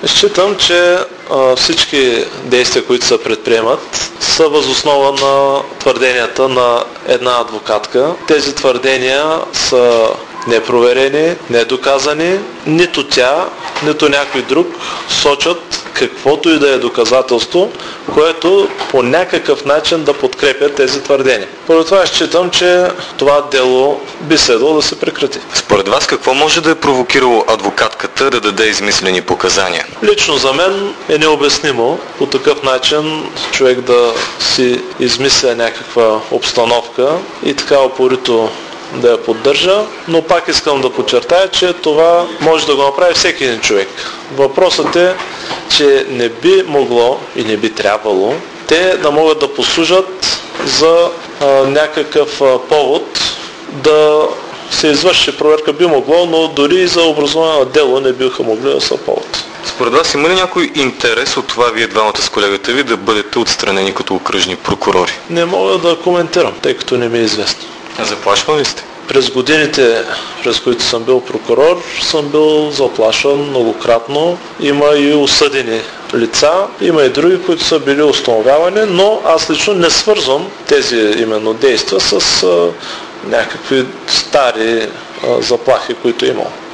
Считам, че всички действия, които се предприемат, са въз основа на твърденията на една адвокатка. Тези твърдения са непроверени, недоказани. Нито тя, нито някой друг сочат каквото и да е доказателство, което по някакъв начин да подкрепя тези твърдения. Поради това считам, че това дело би следвало да се прекрати. Според вас какво може да е провокирало адвокатката да даде измислени показания? Лично за мен е необяснимо по такъв начин човек да си измисля някаква обстановка и така упорито да я поддържа, но пак искам да подчертая, че това може да го направи всеки един човек. Въпросът е, че не би могло и не би трябвало те да могат да послужат за някакъв повод да се извърши проверка. Би могло, но дори и за образуване на дело не биха могли да са повод. Според вас има ли някой интерес от това вие двамата с колегата ви да бъдете отстранени като окръжни прокурори? Не мога да коментирам, тъй като не ми е известно. Заплашван ли сте? През годините, през които съм бил прокурор, съм бил заплашван многократно. Има и осъдени лица, има и други, които са били установявани, но аз лично не свързвам тези именно действия с някакви стари заплахи, които е имал.